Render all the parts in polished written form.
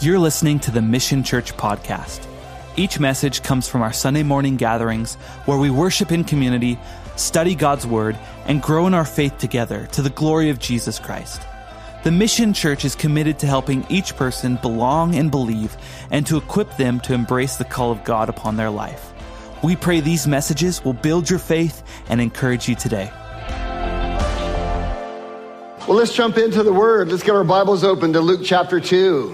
You're listening to the Mission Church podcast. Each message comes from our Sunday morning gatherings where we worship in community, study God's Word, and grow in our faith together to the glory of Jesus Christ. The Mission Church is committed to helping each person belong and believe, and to equip them to embrace the call of God upon their life. We pray these messages will build your faith and encourage you today. Well, let's jump into the Word. Let's get our Bibles open to Luke chapter 2.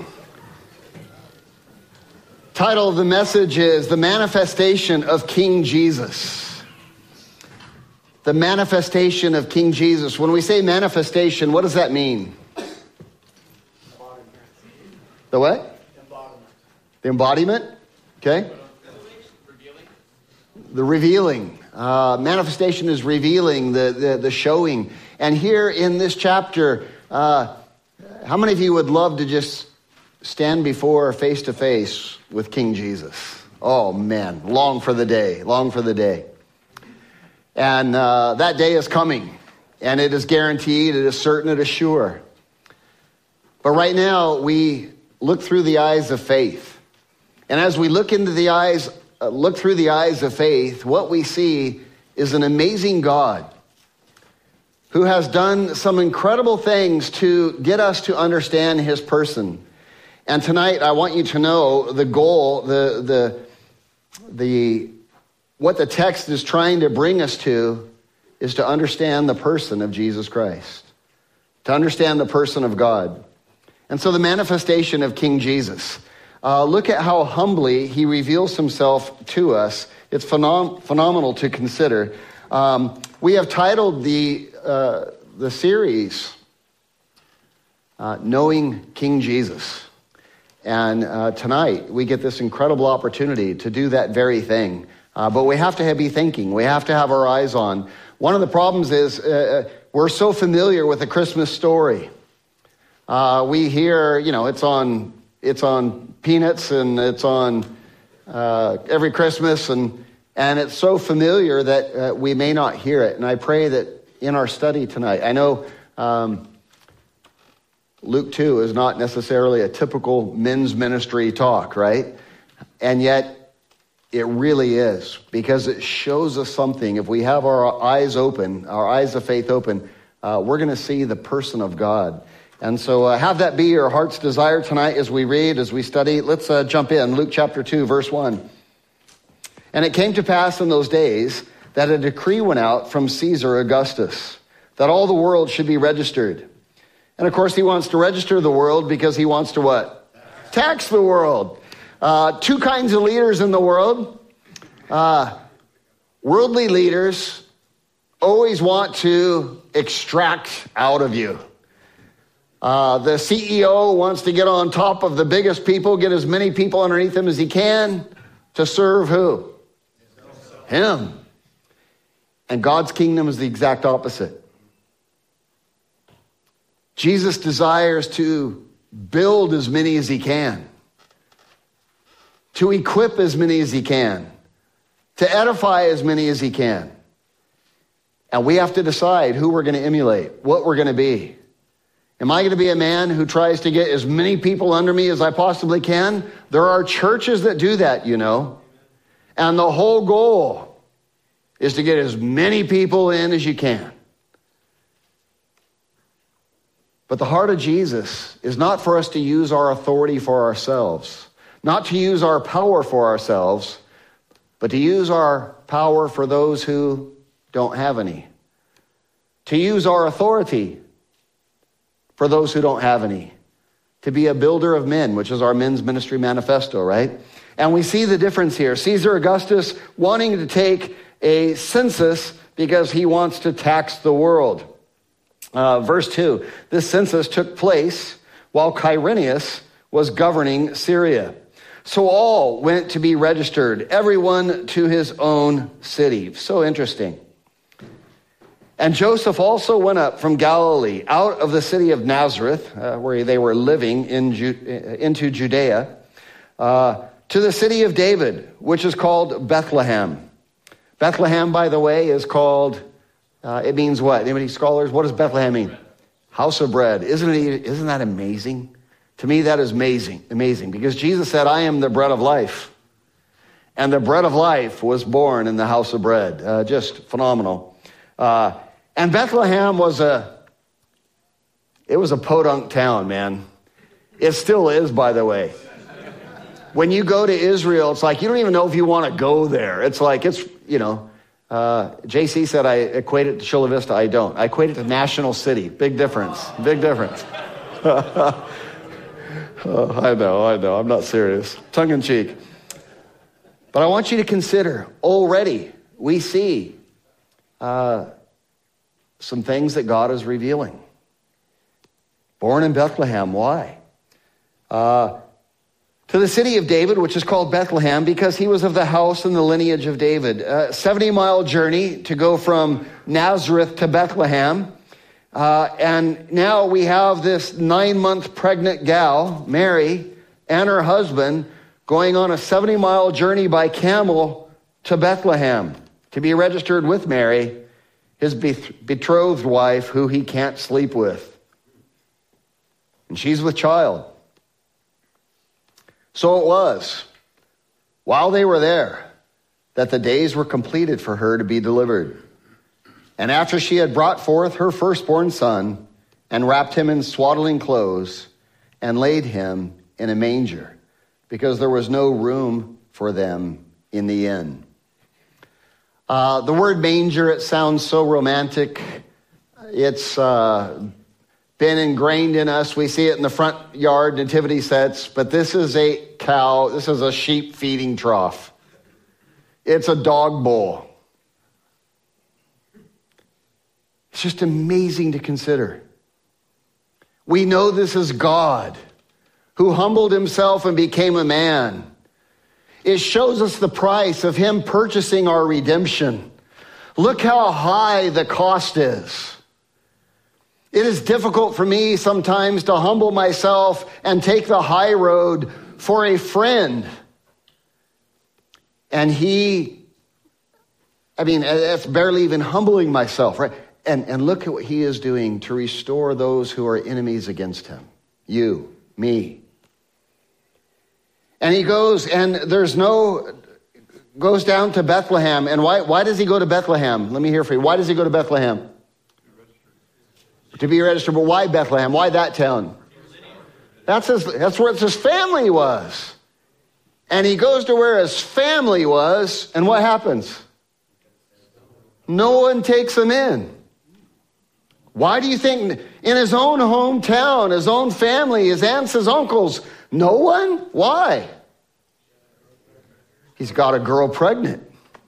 Title of the message is The Manifestation of King Jesus. The manifestation of King Jesus. When we say manifestation, what does that mean? The what? The embodiment. Okay. The revealing. Manifestation is revealing, the showing. And here in this chapter, how many of you would love to just stand before face to face with King Jesus? Oh man, long for the day, long for the day. And that day is coming, and it is guaranteed, it is certain, it is sure. But right now, we look through the eyes of faith. And as we look through the eyes of faith, what we see is an amazing God who has done some incredible things to get us to understand his person. And tonight, I want you to know the goal, what the text is trying to bring us to is to understand the person of Jesus Christ, to understand the person of God. And so the manifestation of King Jesus. Look at how humbly he reveals himself to us. It's phenomenal to consider. We have titled the series, Knowing King Jesus. And tonight, we get this incredible opportunity to do that very thing. But we have to be thinking. We have to have our eyes on. One of the problems is we're so familiar with the Christmas story. We hear, it's on Peanuts and it's on every Christmas. And it's so familiar that we may not hear it. And I pray that in our study tonight, I know Luke 2 is not necessarily a typical men's ministry talk, right? And yet it really is, because it shows us something. If we have our eyes open, our eyes of faith open, we're going to see the person of God. And so have that be your heart's desire tonight as we read, as we study. Let's jump in. Luke chapter 2, verse 1. And it came to pass in those days that a decree went out from Caesar Augustus that all the world should be registered. And of course, he wants to register the world because he wants to what? Tax the world. Two kinds of leaders in the world. Worldly leaders always want to extract out of you. The CEO wants to get on top of the biggest people, get as many people underneath him as he can to serve who? Him. And God's kingdom is the exact opposite. Jesus desires to build as many as he can, to equip as many as he can, to edify as many as he can. And we have to decide who we're going to emulate, what we're going to be. Am I going to be a man who tries to get as many people under me as I possibly can? There are churches that do that, And the whole goal is to get as many people in as you can. But the heart of Jesus is not for us to use our authority for ourselves, not to use our power for ourselves, but to use our power for those who don't have any. To use our authority for those who don't have any. To be a builder of men, which is our men's ministry manifesto, right? And we see the difference here. Caesar Augustus wanting to take a census because he wants to tax the world. Verse 2, this census took place while Quirinius was governing Syria. So all went to be registered, everyone to his own city. So interesting. And Joseph also went up from Galilee, out of the city of Nazareth, where they were living, into Judea, to the city of David, which is called Bethlehem. Bethlehem, by the way, is called, it means what? Anybody scholars? What does Bethlehem mean? House of bread. Isn't that amazing? To me, that is amazing, because Jesus said, I am the bread of life. And the bread of life was born in the house of bread. Just phenomenal. And Bethlehem was a podunk town, man. It still is, by the way. When you go to Israel, it's like you don't even know if you want to go there. It's like, JC said I equate it to Chula Vista. I don't. I equate it to National City. Big difference. Big difference. I know. I'm not serious. Tongue in cheek. But I want you to consider, already we see some things that God is revealing. Born in Bethlehem, why? To the city of David, which is called Bethlehem, because he was of the house and the lineage of David. 70-mile journey to go from Nazareth to Bethlehem. And now we have this 9-month pregnant gal, Mary, and her husband going on a 70-mile journey by camel to Bethlehem to be registered with Mary, his betrothed wife, who he can't sleep with. And she's with child. So it was, while they were there, that the days were completed for her to be delivered. And after she had brought forth her firstborn son, and wrapped him in swaddling clothes, and laid him in a manger, because there was no room for them in the inn. The word manger, it sounds so romantic. It's been ingrained in us. We see it in the front yard nativity sets, but this is a cow. This is a sheep feeding trough. It's a dog bowl. It's just amazing to consider. We know this is God who humbled himself and became a man. It shows us the price of him purchasing our redemption. Look how high the cost is. It is difficult for me sometimes to humble myself and take the high road for a friend. And that's barely even humbling myself, right? And look at what he is doing to restore those who are enemies against him. You, me. And he goes goes down to Bethlehem. And why does he go to Bethlehem? Let me hear for you. Why does he go to Bethlehem? To be registered, but why Bethlehem? Why that town? That's where his family was. And he goes to where his family was, and what happens? No one takes him in. Why do you think in his own hometown, his own family, his aunts, his uncles, no one? Why? He's got a girl pregnant.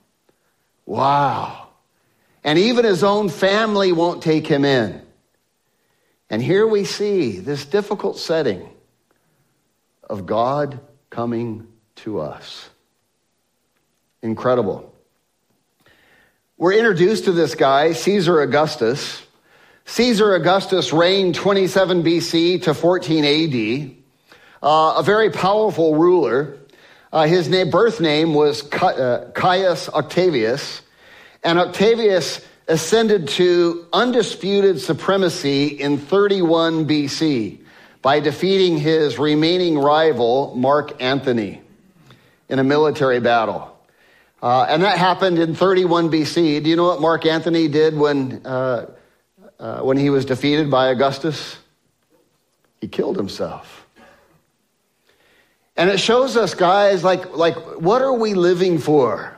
Wow. And even his own family won't take him in. And here we see this difficult setting of God coming to us. Incredible. We're introduced to this guy, Caesar Augustus. Caesar Augustus reigned 27 BC to 14 AD. A very powerful ruler. His birth name was Caius Octavius. And Octavius ascended to undisputed supremacy in 31 BC by defeating his remaining rival, Mark Antony, in a military battle. And that happened in 31 BC. Do you know what Mark Antony did when he was defeated by Augustus? He killed himself. And it shows us, guys, like what are we living for?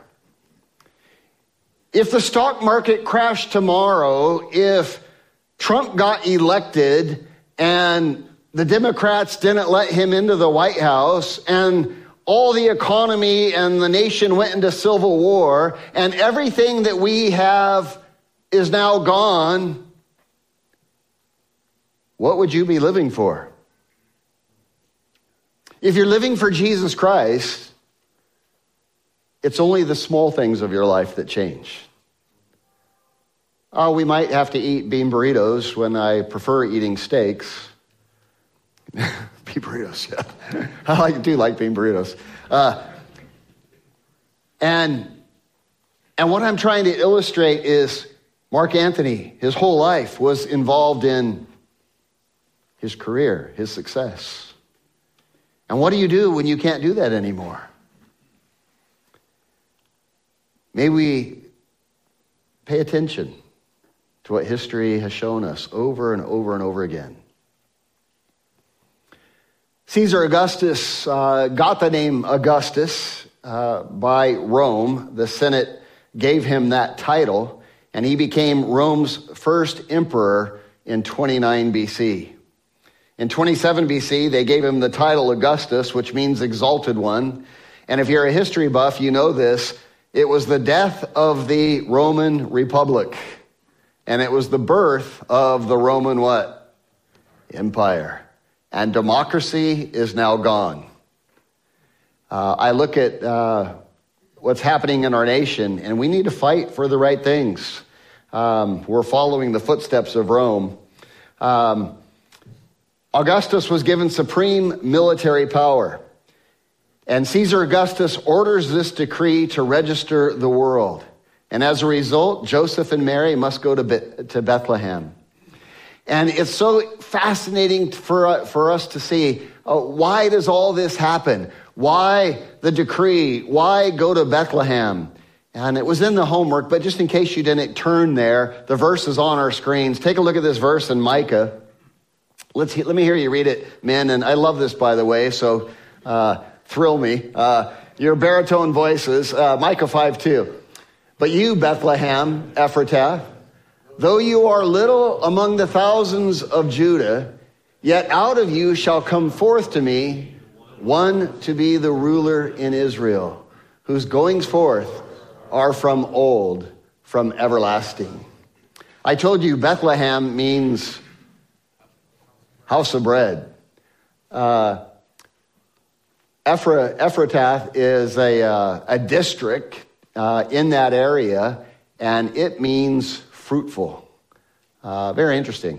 If the stock market crashed tomorrow, if Trump got elected and the Democrats didn't let him into the White House, and all the economy and the nation went into civil war, and everything that we have is now gone, what would you be living for? If you're living for Jesus Christ, it's only the small things of your life that change. We might have to eat bean burritos when I prefer eating steaks. Bean burritos, yeah. I do like bean burritos. And what I'm trying to illustrate is Mark Antony, his whole life was involved in his career, his success. And what do you do when you can't do that anymore? May we pay attention to what history has shown us over and over and over again. Caesar Augustus got the name Augustus by Rome. The Senate gave him that title, and he became Rome's first emperor in 29 BC. In 27 BC, they gave him the title Augustus, which means exalted one. And if you're a history buff, you know this. It was the death of the Roman Republic. And it was the birth of the Roman what? Empire. And democracy is now gone. I look at what's happening in our nation, and we need to fight for the right things. We're following the footsteps of Rome. Augustus was given supreme military power. And Caesar Augustus orders this decree to register the world. And as a result, Joseph and Mary must go to Bethlehem. And it's so fascinating for us to see, why does all this happen? Why the decree? Why go to Bethlehem? And it was in the homework, but just in case you didn't turn there, the verse is on our screens. Take a look at this verse in Micah. Let me hear you read it, men. And I love this, by the way, so thrill me. Your baritone voices, Micah 5:2. But you, Bethlehem, Ephratah, though you are little among the thousands of Judah, yet out of you shall come forth to me one to be the ruler in Israel, whose goings forth are from old, from everlasting. I told you Bethlehem means house of bread. Ephratah is a district in that area, and it means fruitful. Very interesting.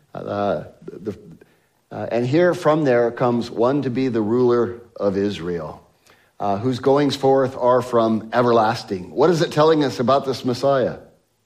And here from there comes one to be the ruler of Israel, whose goings forth are from everlasting. What is it telling us about this Messiah?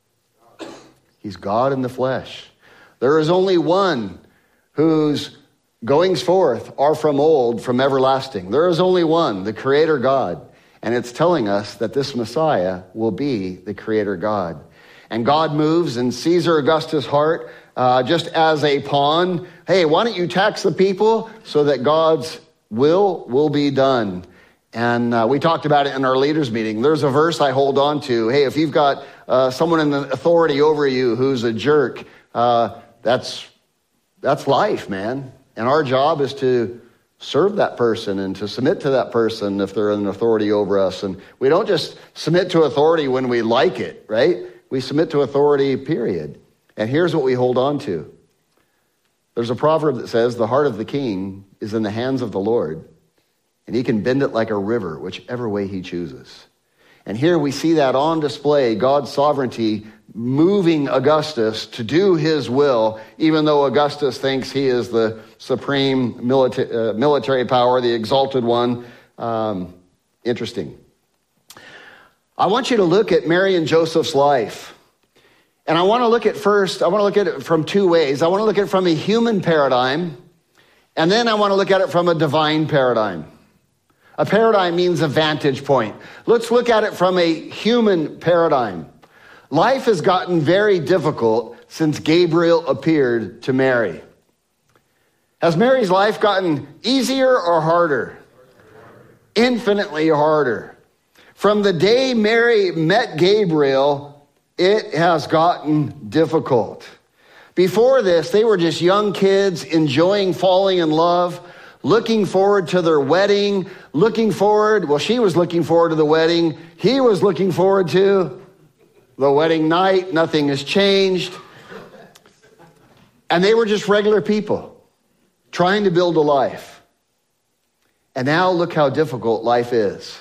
He's God in the flesh. There is only one whose goings forth are from old, from everlasting. There is only one, the Creator God. And it's telling us that this Messiah will be the Creator God. And God moves in Caesar Augustus' heart just as a pawn. Hey, why don't you tax the people so that God's will be done? And we talked about it in our leaders meeting. There's a verse I hold on to. Hey, if you've got someone in authority over you who's a jerk, that's life, man. And our job is to serve that person and to submit to that person if they're in authority over us. And we don't just submit to authority when we like it, right? We submit to authority, period. And here's what we hold on to. There's a proverb that says, the heart of the king is in the hands of the Lord, and he can bend it like a river, whichever way he chooses. And here we see that on display, God's sovereignty moving Augustus to do his will, even though Augustus thinks he is the supreme military power, the exalted one. Interesting. I want you to look at Mary and Joseph's life. And I want to look at it from two ways. I want to look at it from a human paradigm, and then I want to look at it from a divine paradigm. A paradigm means a vantage point. Let's look at it from a human paradigm. Life has gotten very difficult since Gabriel appeared to Mary. Has Mary's life gotten easier or harder? Infinitely harder. From the day Mary met Gabriel, it has gotten difficult. Before this, they were just young kids enjoying falling in love, looking forward to their wedding, she was looking forward to the wedding. He was looking forward to the wedding night. Nothing has changed. And they were just regular people trying to build a life. And now look how difficult life is.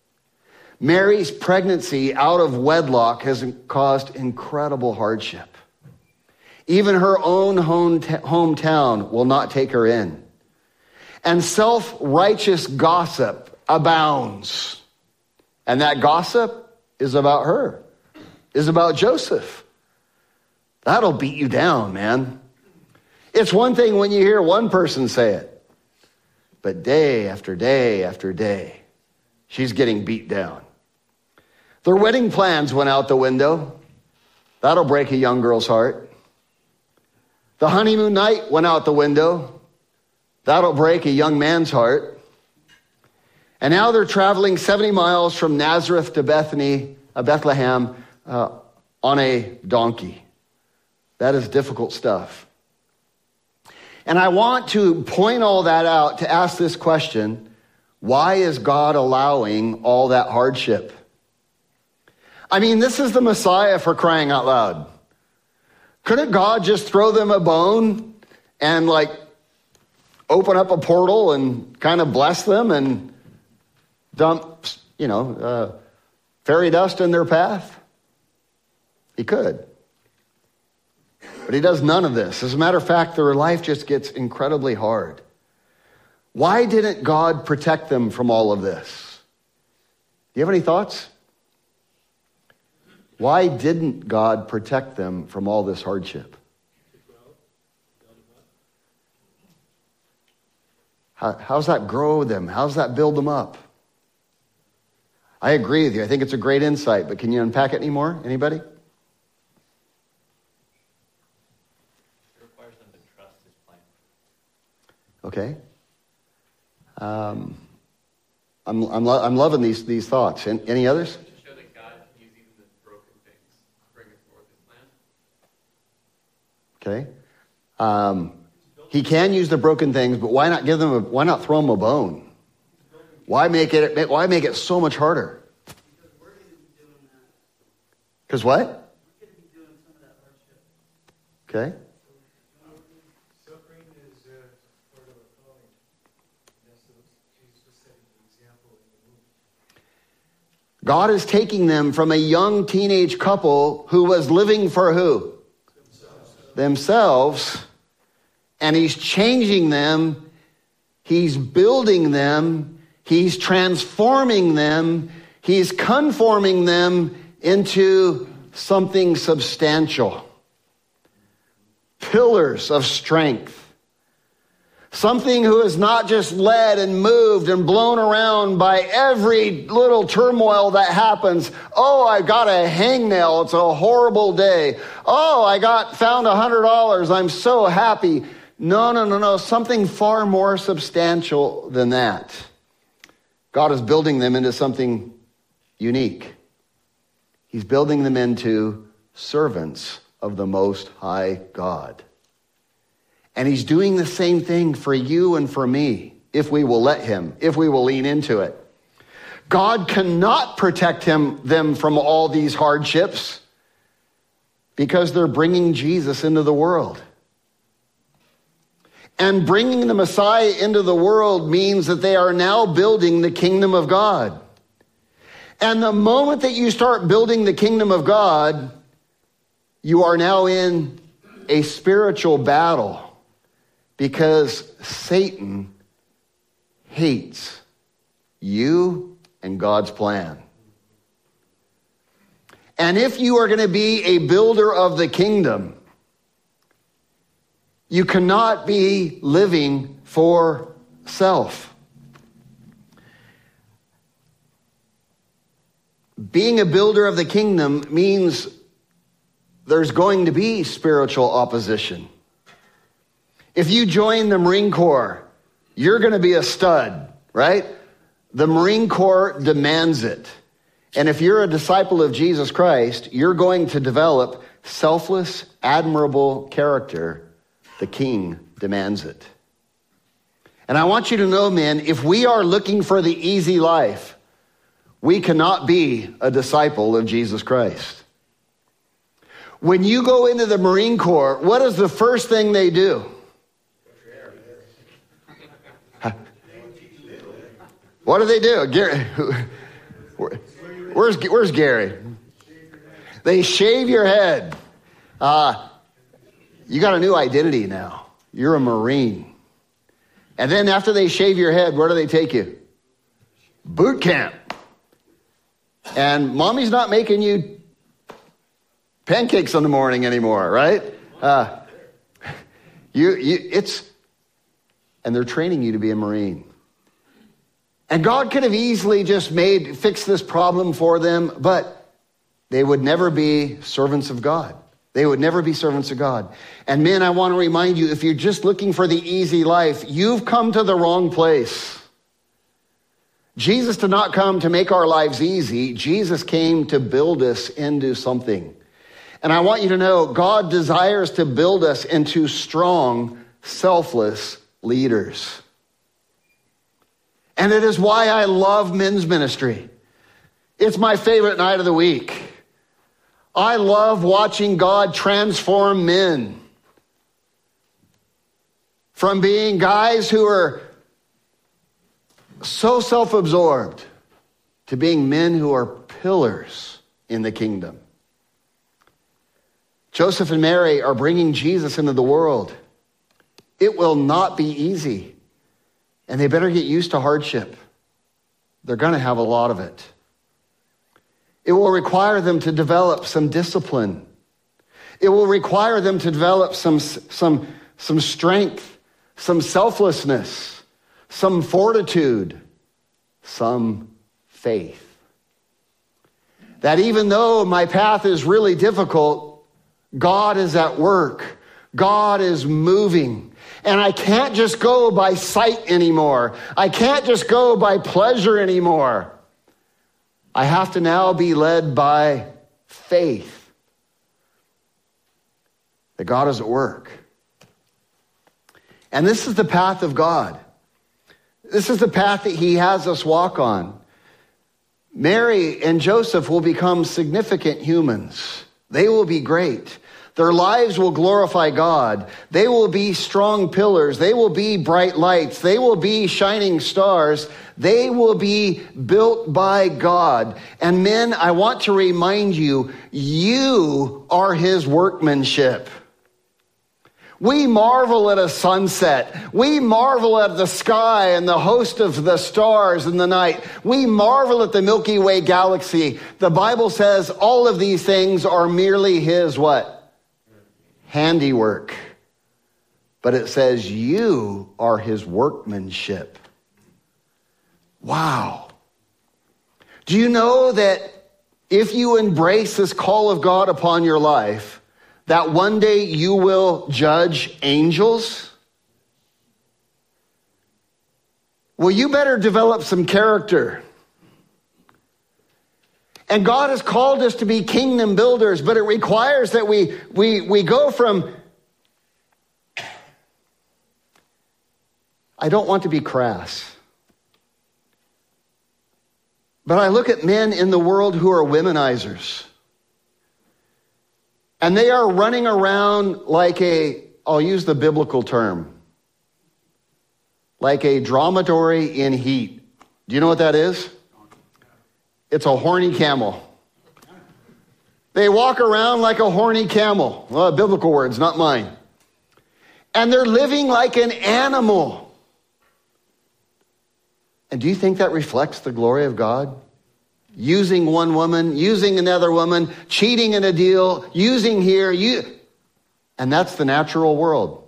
Mary's pregnancy out of wedlock has caused incredible hardship. Even her own hometown will not take her in. And self-righteous gossip abounds. And that gossip is about her, is about Joseph. That'll beat you down, man. It's one thing when you hear one person say it. But day after day after day, she's getting beat down. Their wedding plans went out the window. That'll break a young girl's heart. The honeymoon night went out the window. That'll break a young man's heart. And now they're traveling 70 miles from Nazareth to Bethlehem on a donkey. That is difficult stuff. And I want to point all that out to ask this question: why is God allowing all that hardship? I mean, this is the Messiah, for crying out loud. Couldn't God just throw them a bone and open up a portal and kind of bless them and dump, fairy dust in their path? He could. But he does none of this. As a matter of fact, their life just gets incredibly hard. Why didn't God protect them from all of this? Do you have any thoughts? Why didn't God protect them from all this hardship? How's that grow them? How's that build them up? I agree with you. I think it's a great insight, but can you unpack it anymore? Anybody? It requires them to trust his plan. Okay. I'm loving these thoughts. Any others? To show that God uses even the broken things to bring forth his plan. Okay. He can use the broken things, but why not why not throw them a bone? Why make it so much harder? Because we're going to be doing that. Because what? We're going to be doing some of that hardship. Okay. Suffering is part of our calling. That's what Jesus was setting the example in the movie. God is taking them from a young teenage couple who was living for who? Themselves. And he's changing them. He's building them. He's transforming them. He's conforming them into something substantial. Pillars of strength. Something who is not just led and moved and blown around by every little turmoil that happens. Oh, I got a hangnail. It's a horrible day. Oh, I found $100. I'm so happy. No. Something far more substantial than that. God is building them into something unique. He's building them into servants of the Most High God. And he's doing the same thing for you and for me, if we will let him, if we will lean into it. God cannot protect them from all these hardships because they're bringing Jesus into the world. And bringing the Messiah into the world means that they are now building the kingdom of God. And the moment that you start building the kingdom of God, you are now in a spiritual battle because Satan hates you and God's plan. And if you are going to be a builder of the kingdom, you cannot be living for self. Being a builder of the kingdom means there's going to be spiritual opposition. If you join the Marine Corps, you're going to be a stud, right? The Marine Corps demands it. And if you're a disciple of Jesus Christ, you're going to develop selfless, admirable character. The King demands it. And I want you to know, men, if we are looking for the easy life, we cannot be a disciple of Jesus Christ. When you go into the Marine Corps, what is the first thing they do? What do they do? Gary, where's Gary? They shave your head. You got a new identity now. You're a Marine. And then after they shave your head, where do they take you? Boot camp. And mommy's not making you pancakes in the morning anymore, right? And they're training you to be a Marine. And God could have easily just fixed this problem for them, but they would never be servants of God. They would never be servants of God. And men, I want to remind you, if you're just looking for the easy life, you've come to the wrong place. Jesus did not come to make our lives easy. Jesus came to build us into something. And I want you to know, God desires to build us into strong, selfless leaders. And it is why I love men's ministry. It's my favorite night of the week. I love watching God transform men from being guys who are so self-absorbed to being men who are pillars in the kingdom. Joseph and Mary are bringing Jesus into the world. It will not be easy, and they better get used to hardship. They're going to have a lot of it. It will require them to develop some discipline. It will require them to develop some strength, some selflessness, some fortitude, some faith. That even though my path is really difficult, God is at work. God is moving. And I can't just go by sight anymore. I can't just go by pleasure anymore. I have to now be led by faith that God is at work. And this is the path of God. This is the path that he has us walk on. Mary and Joseph will become significant humans. They will be great. Their lives will glorify God. They will be strong pillars. They will be bright lights. They will be shining stars. They will be built by God. And men, I want to remind you, you are his workmanship. We marvel at a sunset. We marvel at the sky and the host of the stars in the night. We marvel at the Milky Way galaxy. The Bible says all of these things are merely his what? Handiwork. But it says you are his workmanship. Wow. Do you know that if you embrace this call of God upon your life, that one day you will judge angels? Well, you better develop some character. And God has called us to be kingdom builders, but it requires that we go from, I don't want to be crass, but I look at men in the world who are womenizers. And they are running around like I'll use the biblical term, like a dromedary in heat. Do you know what that is? It's a horny camel. They walk around like a horny camel. Well, biblical words, not mine. And they're living like an animal. And do you think that reflects the glory of God? Using one woman, using another woman, cheating in a deal, using here, and that's the natural world.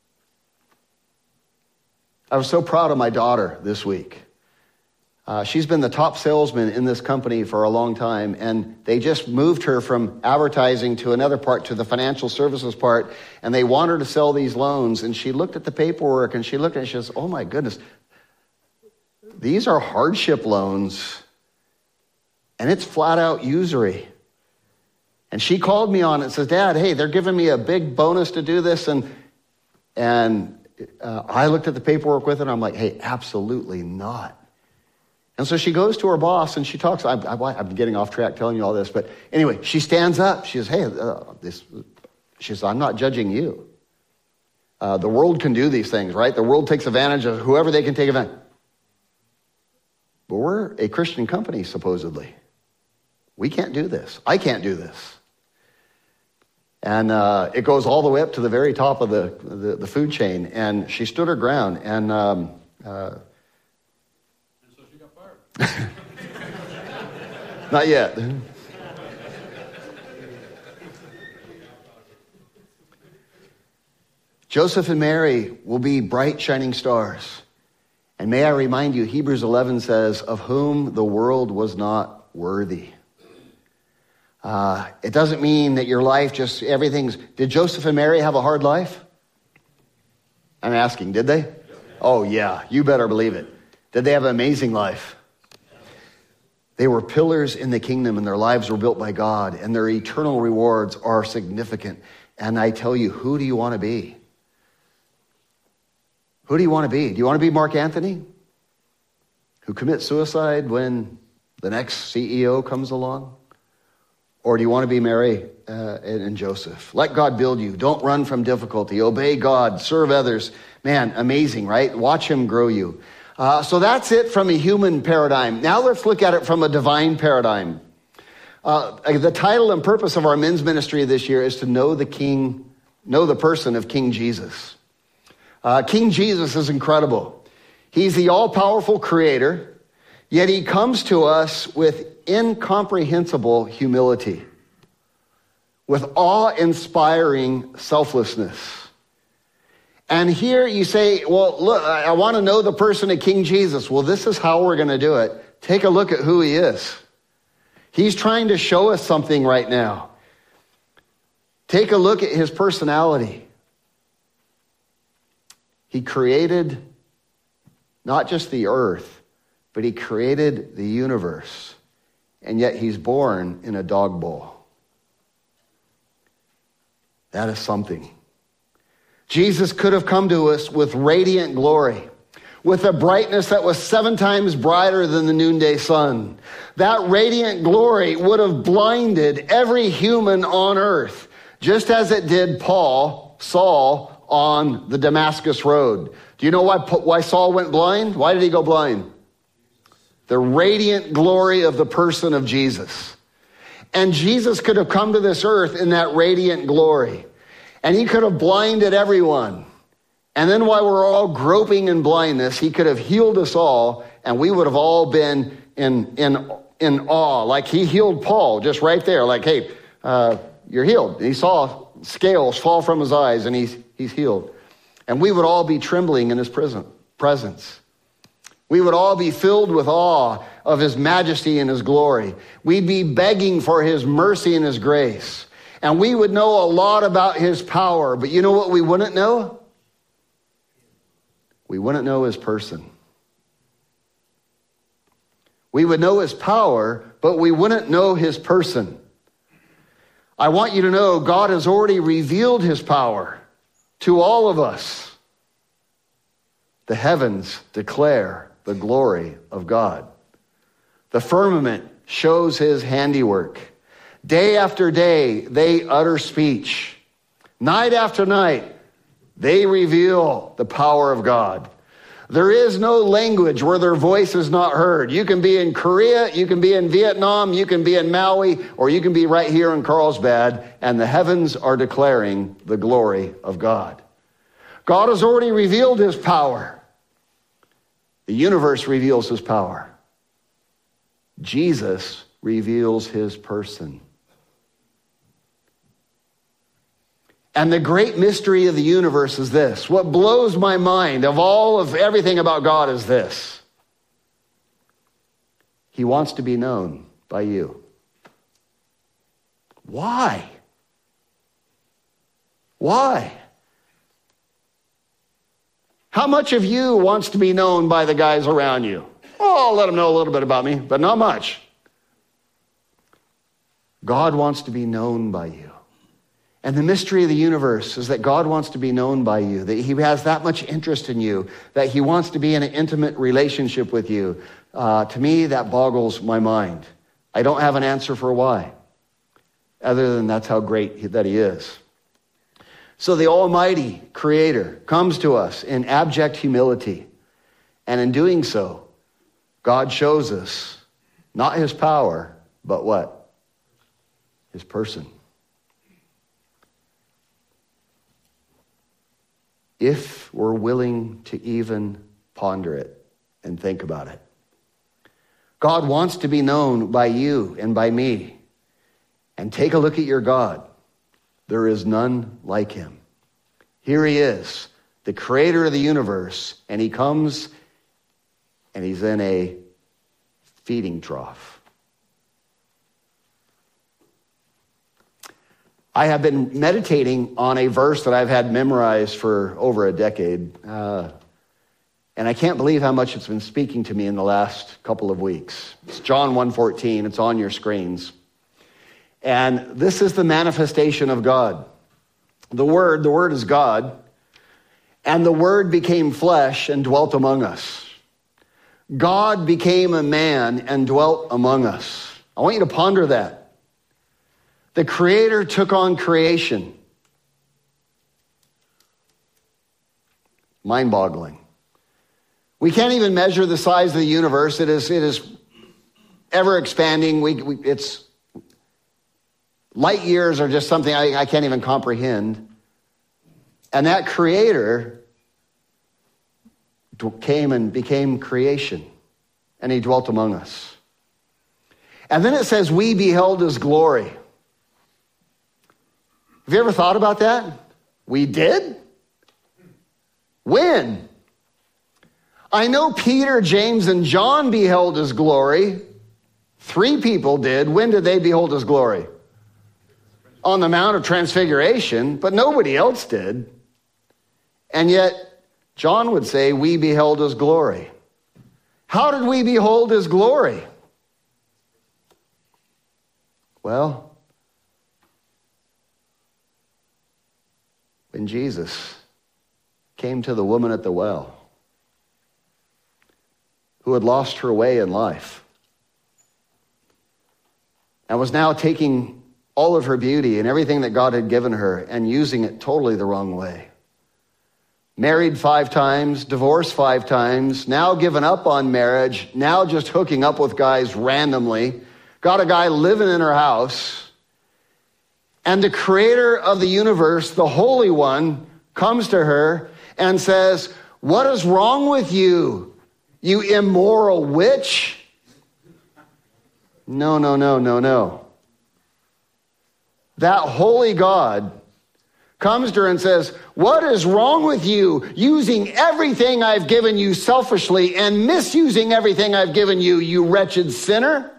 I was so proud of my daughter this week. She's been the top salesman in this company for a long time, and they just moved her from advertising to another part, to the financial services part, and they want her to sell these loans. And she looked at the paperwork, and she looked at it, and she says, oh my goodness, these are hardship loans. And it's flat out usury. And she called me on it and says, Dad, hey, they're giving me a big bonus to do this. And I looked at the paperwork with it, and I'm like, hey, absolutely not. And so she goes to her boss, and she talks. I'm getting off track telling you all this. But anyway, she stands up. She says, hey, she says, I'm not judging you. The world can do these things, right? The world takes advantage of whoever they can take advantage. But we're a Christian company, supposedly. We can't do this. I can't do this. And it goes all the way up to the very top of the food chain. And she stood her ground. And so she got fired. Not yet. Joseph and Mary will be bright, shining stars. And may I remind you, Hebrews 11 says, of whom the world was not worthy. It doesn't mean that your life just, everything's... Did Joseph and Mary have a hard life? I'm asking, did they? Oh yeah, you better believe it. Did they have an amazing life? They were pillars in the kingdom, and their lives were built by God, and their eternal rewards are significant. And I tell you, who do you want to be? Who do you want to be? Do you want to be Mark Anthony, who commits suicide when the next CEO comes along? Or do you want to be Mary and Joseph? Let God build you. Don't run from difficulty. Obey God. Serve others. Man, amazing, right? Watch him grow you. So that's it from a human paradigm. Now let's look at it from a divine paradigm. The title and purpose of our men's ministry this year is to know the person of King Jesus. King Jesus is incredible. He's the all-powerful creator, yet he comes to us with incomprehensible humility, with awe-inspiring selflessness. And here you say, well, look, I want to know the person of King Jesus. Well, this is how we're going to do it. Take a look at who he is. He's trying to show us something right now. Take a look at his personality. He created not just the earth, but he created the universe. And yet he's born in a dog bowl. That is something. Jesus could have come to us with radiant glory, with a brightness that was 7 times brighter than the noonday sun. That radiant glory would have blinded every human on earth, just as it did Saul, on the Damascus road. Do you know why Saul went blind? Why did he go blind? The radiant glory of the person of Jesus. And Jesus could have come to this earth in that radiant glory. And he could have blinded everyone. And then while we're all groping in blindness, he could have healed us all, and we would have all been in awe. Like he healed Paul just right there. Like, hey, you're healed. And he saw scales fall from his eyes, and he's healed. And we would all be trembling in his presence. We would all be filled with awe of his majesty and his glory. We'd be begging for his mercy and his grace. And we would know a lot about his power. But you know what we wouldn't know? We wouldn't know his person. We would know his power, but we wouldn't know his person. I want you to know God has already revealed his power to all of us. The heavens declare the glory of God. The firmament shows his handiwork. Day after day, they utter speech. Night after night, they reveal the power of God. There is no language where their voice is not heard. You can be in Korea, you can be in Vietnam, you can be in Maui, or you can be right here in Carlsbad, and the heavens are declaring the glory of God. God has already revealed his power. The universe reveals his power. Jesus reveals his person. And the great mystery of the universe is this. What blows my mind of everything about God is this. He wants to be known by you. Why? Why? How much of you wants to be known by the guys around you? Oh, I'll let them know a little bit about me, but not much. God wants to be known by you. And the mystery of the universe is that God wants to be known by you, that he has that much interest in you, that he wants to be in an intimate relationship with you. To me, that boggles my mind. I don't have an answer for why, other than that's how great that he is. So the Almighty Creator comes to us in abject humility. And in doing so, God shows us not his power, but what? His person. If we're willing to even ponder it and think about it. God wants to be known by you and by me. And take a look at your God. There is none like him. Here he is, the creator of the universe, and he comes and he's in a feeding trough. I have been meditating on a verse that I've had memorized for over a decade, and I can't believe how much it's been speaking to me in the last couple of weeks. It's John 1:14. It's on your screens. And this is the manifestation of God. The Word is God, and the Word became flesh and dwelt among us. God became a man and dwelt among us. I want you to ponder that. The Creator took on creation. Mind-boggling. We can't even measure the size of the universe. It is ever expanding. It's light years are just something I can't even comprehend. And that Creator came and became creation, and he dwelt among us. And then it says, we beheld his glory. Have you ever thought about that? We did? When? I know Peter, James, and John beheld his glory. 3 people did. When did they behold his glory? On the Mount of Transfiguration, but nobody else did. And yet, John would say, we beheld his glory. How did we behold his glory? Well, when Jesus came to the woman at the well, who had lost her way in life, and was now taking all of her beauty and everything that God had given her and using it totally the wrong way. Married 5 times, divorced 5 times, now given up on marriage, now just hooking up with guys randomly, got a guy living in her house. And the Creator of the universe, the Holy One, comes to her and says, what is wrong with you, you immoral witch? No. That holy God comes to her and says, what is wrong with you, using everything I've given you selfishly and misusing everything I've given you, you wretched sinner?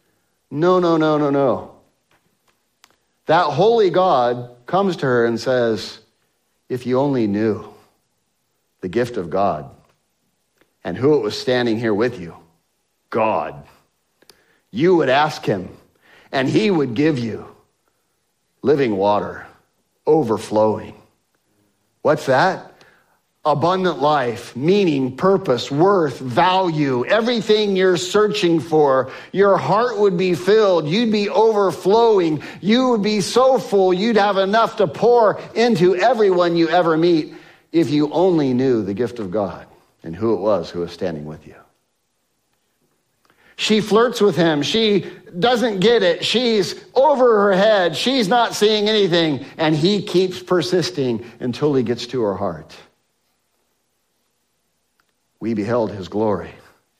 No. That holy God comes to her and says, if you only knew the gift of God and who it was standing here with you, God, you would ask him and he would give you living water, overflowing. What's that? Abundant life, meaning, purpose, worth, value, everything you're searching for. Your heart would be filled. You'd be overflowing. You would be so full, you'd have enough to pour into everyone you ever meet if you only knew the gift of God and who it was who was standing with you. She flirts with him. She doesn't get it. She's over her head. She's not seeing anything. And he keeps persisting until he gets to her heart. We beheld his glory.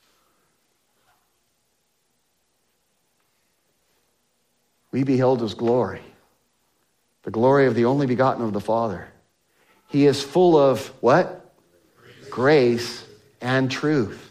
We beheld his glory. The glory of the only begotten of the Father. He is full of what? Grace and truth.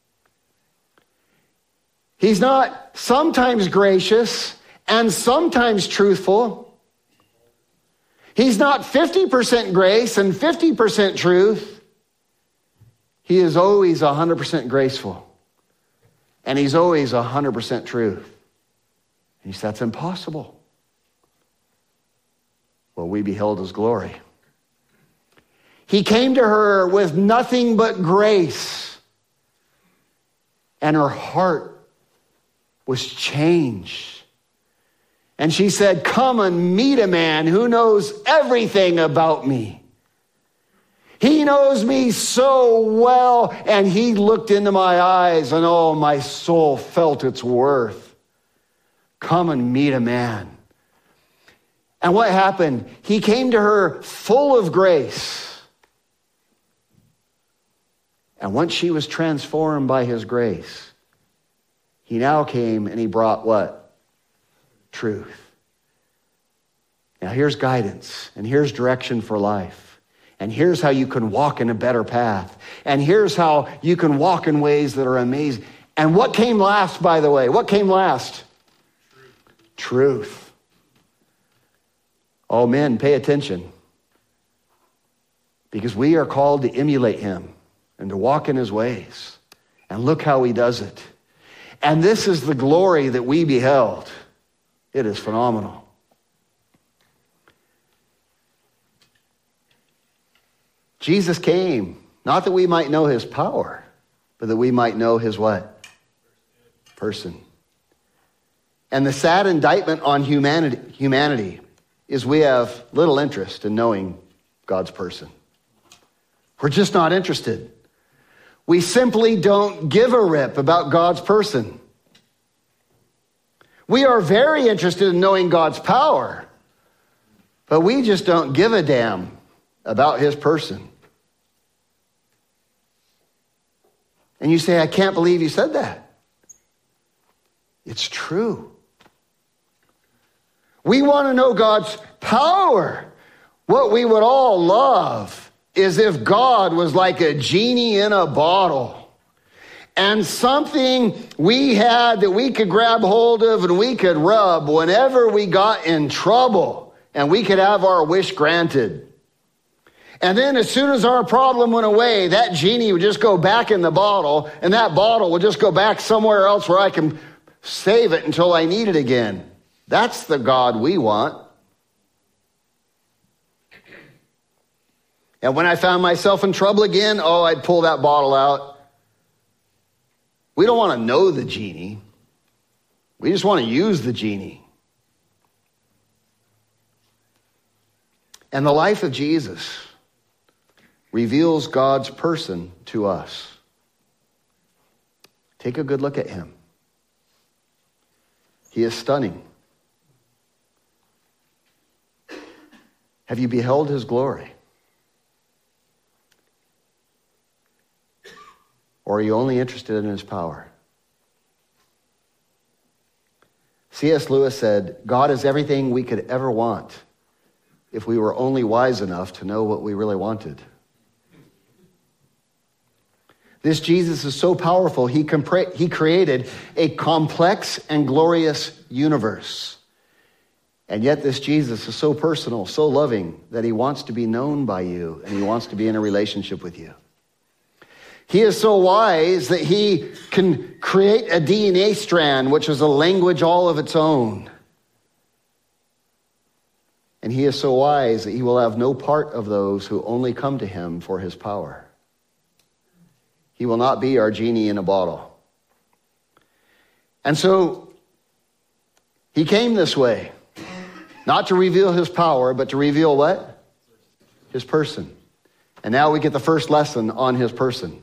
He's not sometimes gracious and sometimes truthful. He's not 50% grace and 50% truth. He is always 100% graceful. And he's always 100% truth. And he said, that's impossible. Well, we beheld his glory. He came to her with nothing but grace. And her heart was changed. And she said, come and meet a man who knows everything about me. He knows me so well, and he looked into my eyes, and oh, my soul felt its worth. Come and meet a man. And what happened? He came to her full of grace. And once she was transformed by his grace, he now came and he brought what? Truth. Now here's guidance, and here's direction for life. And here's how you can walk in a better path. And here's how you can walk in ways that are amazing. And what came last, by the way? What came last? Truth. Oh, men, pay attention. Because we are called to emulate him and to walk in his ways. And look how he does it. And this is the glory that we beheld. It is phenomenal. Jesus came, not that we might know his power, but that we might know his what? Person. And the sad indictment on humanity is we have little interest in knowing God's person. We're just not interested. We simply don't give a rip about God's person. We are very interested in knowing God's power, but we just don't give a damn about his person. And you say, I can't believe you said that. It's true. We want to know God's power. What we would all love is if God was like a genie in a bottle and something we had that we could grab hold of and we could rub whenever we got in trouble and we could have our wish granted. And then as soon as our problem went away, that genie would just go back in the bottle and that bottle would just go back somewhere else where I can save it until I need it again. That's the God we want. And when I found myself in trouble again, I'd pull that bottle out. We don't want to know the genie. We just want to use the genie. And the life of Jesus reveals God's person to us. Take a good look at him. He is stunning. Have you beheld his glory? Or are you only interested in his power? C.S. Lewis said, God is everything we could ever want if we were only wise enough to know what we really wanted. This Jesus is so powerful, he created a complex and glorious universe. And yet this Jesus is so personal, so loving, that he wants to be known by you and he wants to be in a relationship with you. He is so wise that he can create a DNA strand, which is a language all of its own. And he is so wise that he will have no part of those who only come to him for his power. He will not be our genie in a bottle. And so he came this way, not to reveal his power, but to reveal what? His person. And now we get the first lesson on his person.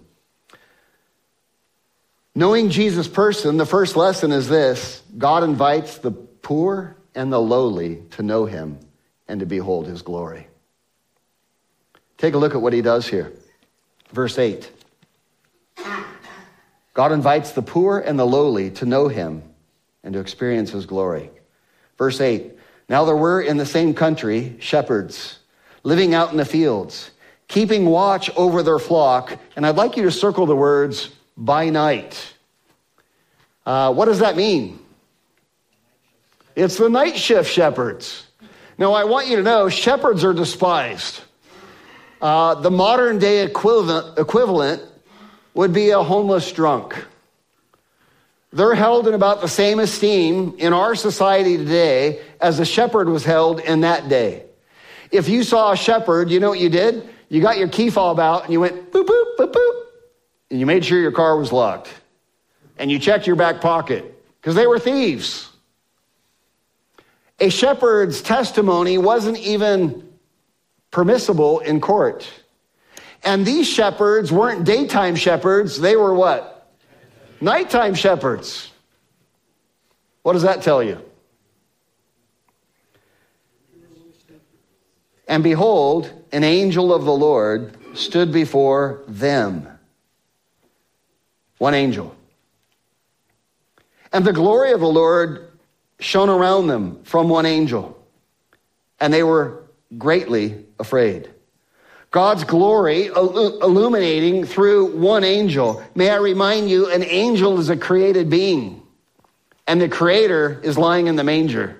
Knowing Jesus' person, the first lesson is this: God invites the poor and the lowly to know him and to behold his glory. Take a look at what he does here. Verse 8. God invites the poor and the lowly to know him and to experience his glory. Verse 8. Now there were in the same country shepherds living out in the fields, keeping watch over their flock. And I'd like you to circle the words by night. What does that mean? It's the night shift shepherds. Now, I want you to know shepherds are despised. The modern day equivalent would be a homeless drunk. They're held in about the same esteem in our society today as a shepherd was held in that day. If you saw a shepherd, you know what you did? You got your key fob out and you went boop, boop, boop, boop. And you made sure your car was locked. And you checked your back pocket because they were thieves. A shepherd's testimony wasn't even permissible in court. And these shepherds weren't daytime shepherds. They were what? Nighttime shepherds. What does that tell you? And behold, an angel of the Lord stood before them. One angel. And the glory of the Lord shone around them from one angel. And they were greatly afraid. God's glory illuminating through one angel. May I remind you, an angel is a created being, and the Creator is lying in the manger.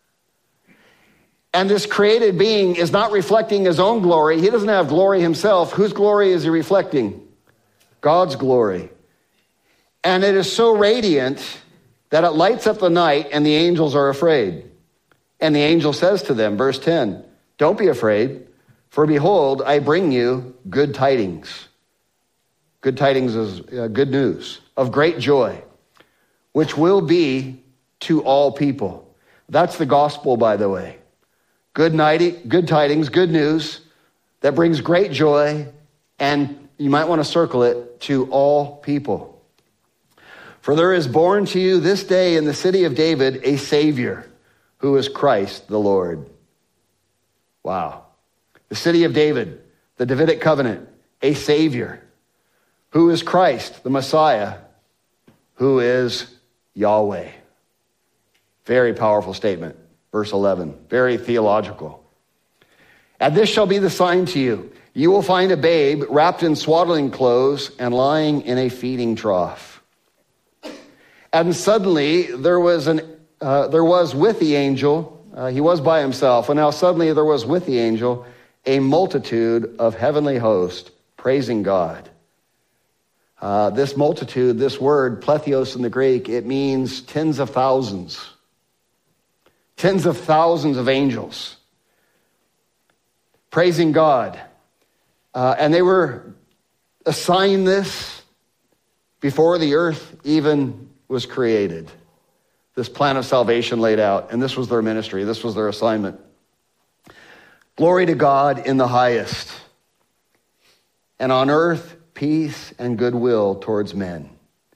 And this created being is not reflecting his own glory. He doesn't have glory himself. Whose glory is he reflecting? God's glory. And it is so radiant that it lights up the night, and the angels are afraid. And the angel says to them, verse 10, "Don't be afraid, for behold, I bring you good tidings." Good tidings is good news of great joy, which will be to all people. That's the gospel, by the way. Good tidings, good news that brings great joy, and you might want to circle it, to all people. For there is born to you this day in the city of David a Savior, who is Christ the Lord. Wow. The city of David, the Davidic covenant, a Savior, who is Christ, the Messiah, who is Yahweh. Very powerful statement. Verse 11, very theological. "And this shall be the sign to you. You will find a babe wrapped in swaddling clothes and lying in a feeding trough." And suddenly there was with the angel, he was by himself, and now suddenly there was with the angel a multitude of heavenly hosts praising God. This multitude, this word, plethios in the Greek, it means tens of thousands. Tens of thousands of angels praising God. And they were assigned this before the earth even was created. This plan of salvation laid out. And this was their ministry. This was their assignment. Glory to God in the highest. And on earth, peace and goodwill towards men.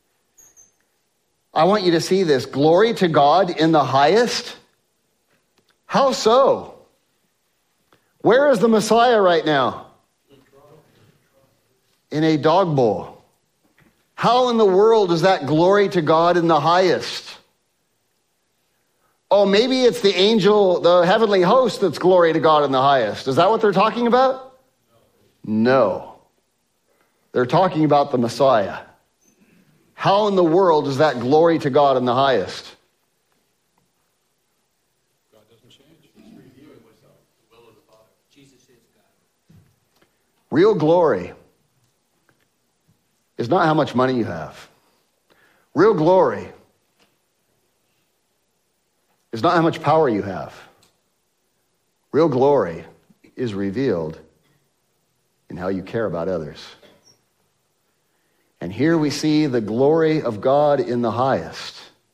I want you to see this. Glory to God in the highest. How so? Where is the Messiah right now? In a dog bowl. How in the world is that glory to God in the highest? Oh, maybe it's the angel, the heavenly host that's glory to God in the highest. Is that what they're talking about? No. They're talking about the Messiah. How in the world is that glory to God in the highest? Real glory is not how much money you have. Real glory is not how much power you have. Real glory is revealed in how you care about others. And here we see the glory of God in the highest.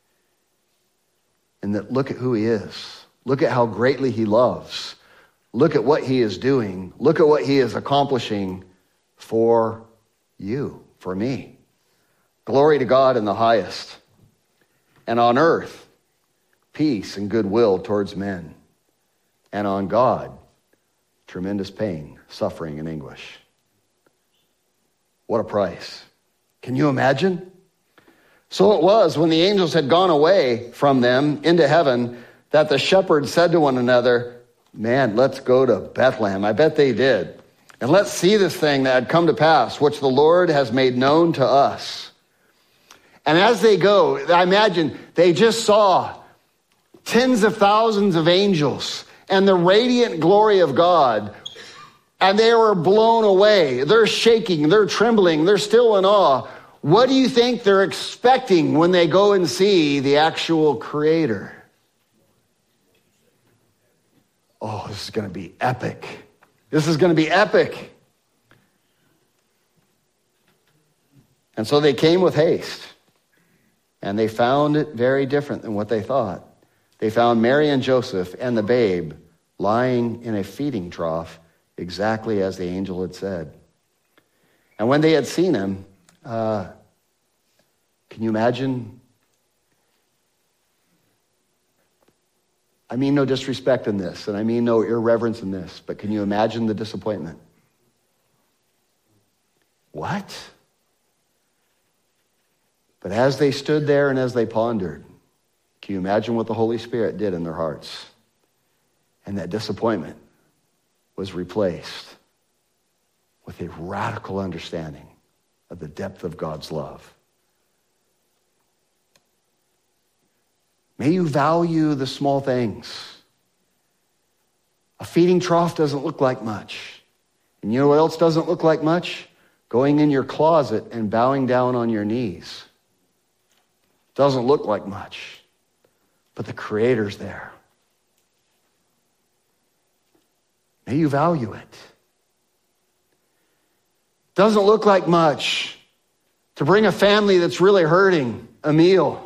And that look at who he is. Look at how greatly he loves. Look at what he is doing. Look at what he is accomplishing for you, for me. Glory to God in the highest. And on earth, peace and goodwill towards men. And on God, tremendous pain, suffering, and anguish. What a price. Can you imagine? So it was when the angels had gone away from them into heaven that the shepherds said to one another, "Man, let's go to Bethlehem." I bet they did. "And let's see this thing that had come to pass, which the Lord has made known to us." And as they go, I imagine they just saw tens of thousands of angels and the radiant glory of God. And they were blown away. They're shaking, they're trembling, they're still in awe. What do you think they're expecting when they go and see the actual Creator? Oh, this is going to be epic. This is going to be epic. And so they came with haste. And they found it very different than what they thought. They found Mary and Joseph and the babe lying in a feeding trough, exactly as the angel had said. And when they had seen him, can you imagine? I mean no disrespect in this, and I mean no irreverence in this, but can you imagine the disappointment? What? But as they stood there and as they pondered, can you imagine what the Holy Spirit did in their hearts? And that disappointment was replaced with a radical understanding of the depth of God's love. May you value the small things. A feeding trough doesn't look like much. And you know what else doesn't look like much? Going in your closet and bowing down on your knees. Doesn't look like much. But the Creator's there. May you value it. Doesn't look like much to bring a family that's really hurting a meal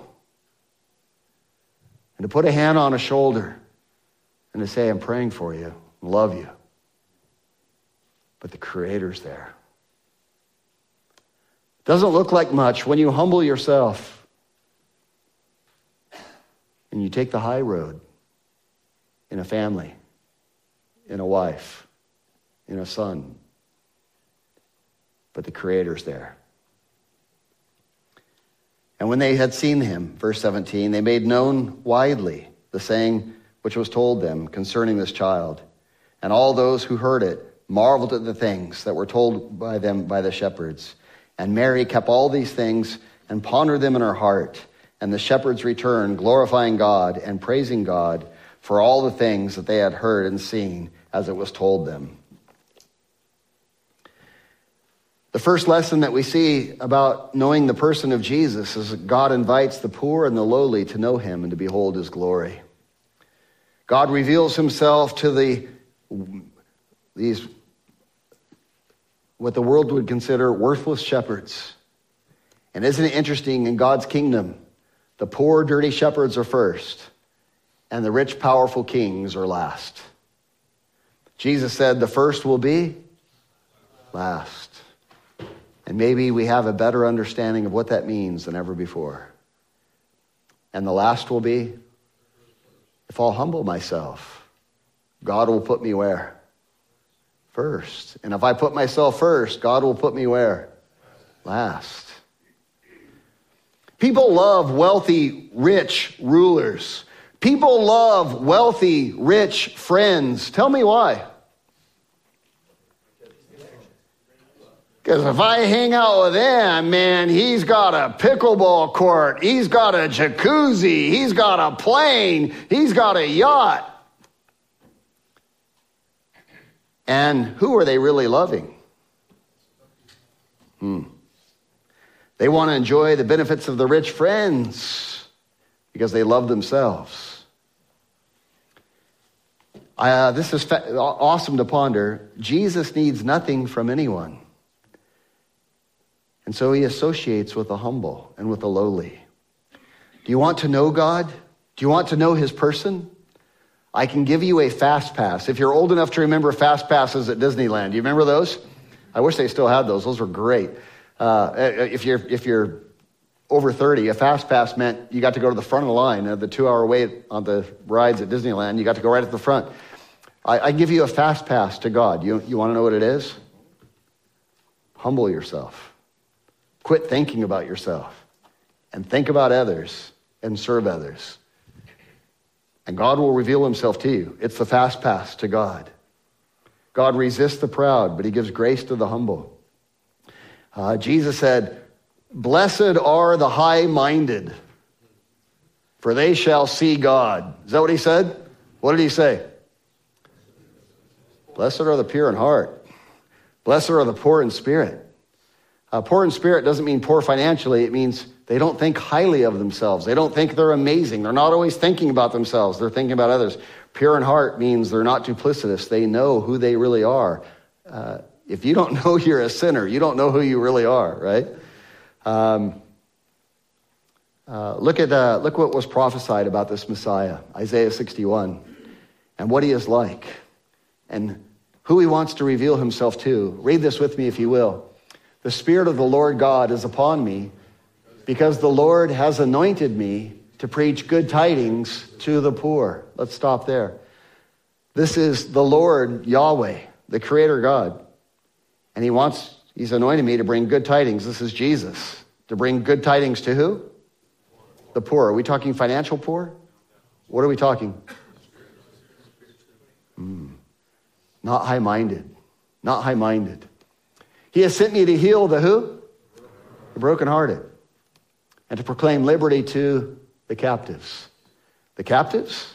and to put a hand on a shoulder and to say, I'm praying for you, love you. But the Creator's there. Doesn't look like much when you humble yourself and you take the high road in a family, in a wife, in a son. But the Creator's there. And when they had seen him, verse 17, they made known widely the saying which was told them concerning this child. And all those who heard it marveled at the things that were told by them by the shepherds. And Mary kept all these things and pondered them in her heart. And the shepherds returned, glorifying God and praising God for all the things that they had heard and seen as it was told them. The first lesson that we see about knowing the person of Jesus is that God invites the poor and the lowly to know him and to behold his glory. God reveals himself to these what the world would consider worthless shepherds. And isn't it interesting, in God's kingdom, the poor, dirty shepherds are first, and the rich, powerful kings are last. Jesus said the first will be last. And maybe we have a better understanding of what that means than ever before. And the last will be, if I'll humble myself, God will put me where? First. And if I put myself first, God will put me where? Last. People love wealthy, rich rulers. People love wealthy, rich friends. Tell me why. Because if I hang out with them, man, he's got a pickleball court. He's got a jacuzzi. He's got a plane. He's got a yacht. And who are they really loving? They want to enjoy the benefits of the rich friends because they love themselves. This is awesome to ponder. Jesus needs nothing from anyone. And so he associates with the humble and with the lowly. Do you want to know God? Do you want to know his person? I can give you a fast pass. If you're old enough to remember fast passes at Disneyland, do you remember those? I wish they still had those. Those were great. If you're over 30, a fast pass meant you got to go to the front of the line. The 2-hour wait on the rides at Disneyland, you got to go right at the front. I give you a fast pass to God. You want to know what it is? Humble yourself. Quit thinking about yourself and think about others and serve others. And God will reveal himself to you. It's the fast pass to God. God resists the proud, but he gives grace to the humble. Jesus said, blessed are the high-minded, for they shall see God. Is that what he said? What did he say? Blessed are the pure in heart. Blessed are the poor in spirit. Poor in spirit doesn't mean poor financially. It means they don't think highly of themselves. They don't think they're amazing. They're not always thinking about themselves. They're thinking about others. Pure in heart means they're not duplicitous. They know who they really are. If you don't know you're a sinner, you don't know who you really are, right? Look what was prophesied about this Messiah, Isaiah 61, and what he is like, and who he wants to reveal himself to. Read this with me if you will. The Spirit of the Lord God is upon me, because the Lord has anointed me to preach good tidings to the poor. Let's stop there. This is the Lord Yahweh, the Creator God. And he's anointed me to bring good tidings. This is Jesus. To bring good tidings to who? The poor. Are we talking financial poor? What are we talking? Not high-minded. Not high-minded. He has sent me to heal the who? The brokenhearted. And to proclaim liberty to the captives. The captives?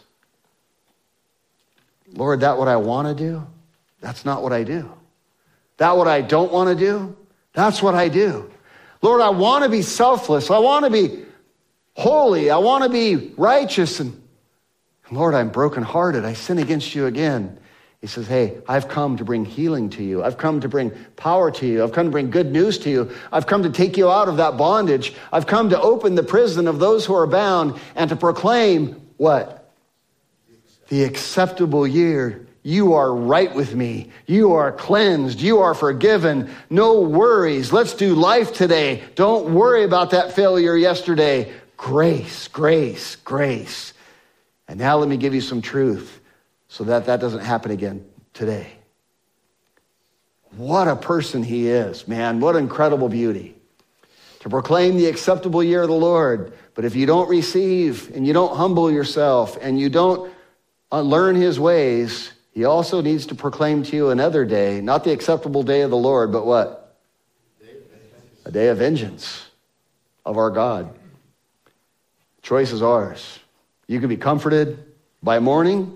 Lord, that what I want to do? That's not what I do. That what I don't want to do? That's what I do. Lord, I want to be selfless. I want to be holy. I want to be righteous. And Lord, I'm brokenhearted. I sin against you again. He says, hey, I've come to bring healing to you. I've come to bring power to you. I've come to bring good news to you. I've come to take you out of that bondage. I've come to open the prison of those who are bound and to proclaim what? The acceptable year. You are right with me. You are cleansed. You are forgiven. No worries. Let's do life today. Don't worry about that failure yesterday. Grace, grace, grace. And now let me give you some truth so that that doesn't happen again today. What a person he is, man. What incredible beauty. To proclaim the acceptable year of the Lord. But if you don't receive and you don't humble yourself and you don't learn his ways, he also needs to proclaim to you another day, not the acceptable day of the Lord, but what? A day of vengeance of our God. Choice is ours. You can be comforted by mourning,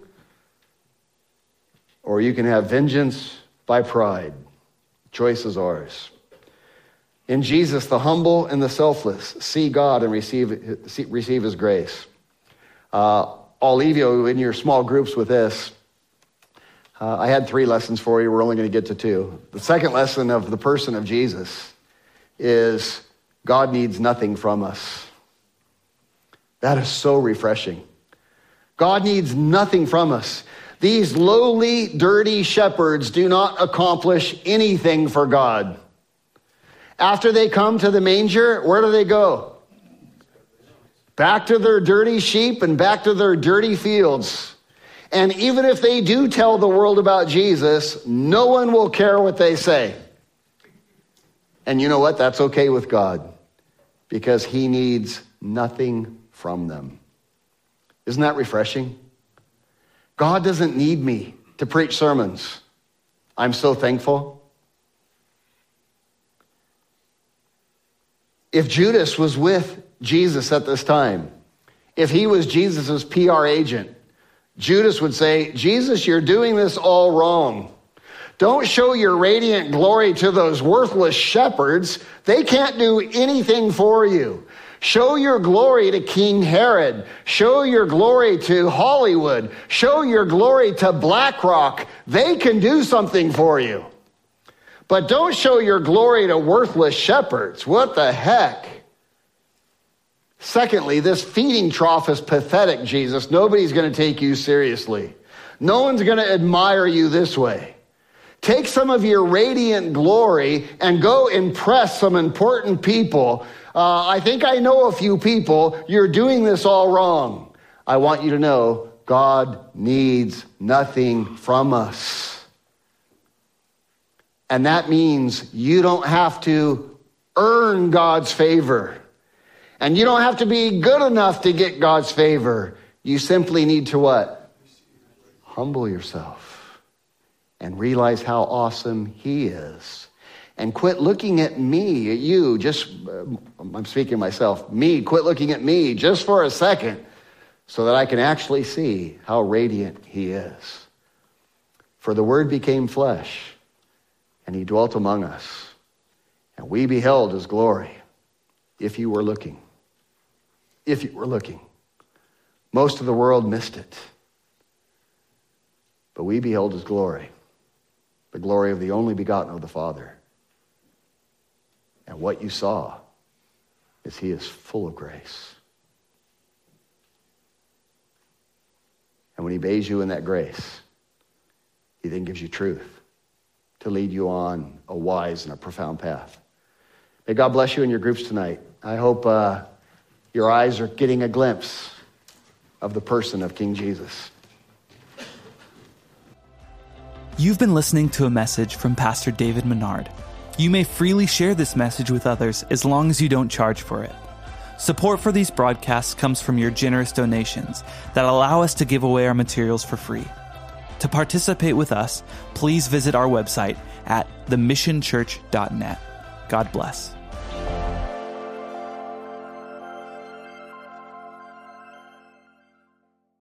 or you can have vengeance by pride. Choice is ours. In Jesus, the humble and the selfless see God and receive his grace. I'll leave you in your small groups with this. I had 3 lessons for you. We're only going to get to 2. The second lesson of the person of Jesus is God needs nothing from us. That is so refreshing. God needs nothing from us. These lowly, dirty shepherds do not accomplish anything for God. After they come to the manger, where do they go? Back to their dirty sheep and back to their dirty fields. And even if they do tell the world about Jesus, no one will care what they say. And you know what? That's okay with God, because he needs nothing from them. Isn't that refreshing? God doesn't need me to preach sermons. I'm so thankful. If Judas was with Jesus at this time, if he was Jesus's PR agent, Judas would say, Jesus, you're doing this all wrong. Don't show your radiant glory to those worthless shepherds. They can't do anything for you. Show your glory to King Herod. Show your glory to Hollywood. Show your glory to BlackRock. They can do something for you. But don't show your glory to worthless shepherds. What the heck? Secondly, this feeding trough is pathetic, Jesus. Nobody's going to take you seriously. No one's going to admire you this way. Take some of your radiant glory and go impress some important people. I think I know a few people. You're doing this all wrong. I want you to know God needs nothing from us. And that means you don't have to earn God's favor. And you don't have to be good enough to get God's favor. You simply need to what? Humble yourself and realize how awesome he is. And quit looking at me, at you, I'm speaking myself, me, quit looking at me just for a second so that I can actually see how radiant he is. For the Word became flesh and he dwelt among us, and we beheld his glory. If you were looking. If you were looking. Most of the world missed it. But we beheld his glory. The glory of the only begotten of the Father. And what you saw is he is full of grace. And when he bathes you in that grace, he then gives you truth to lead you on a wise and a profound path. May God bless you in your groups tonight. I hope your eyes are getting a glimpse of the person of King Jesus. You've been listening to a message from Pastor David Menard. You may freely share this message with others as long as you don't charge for it. Support for these broadcasts comes from your generous donations that allow us to give away our materials for free. To participate with us, please visit our website at themissionchurch.net. God bless.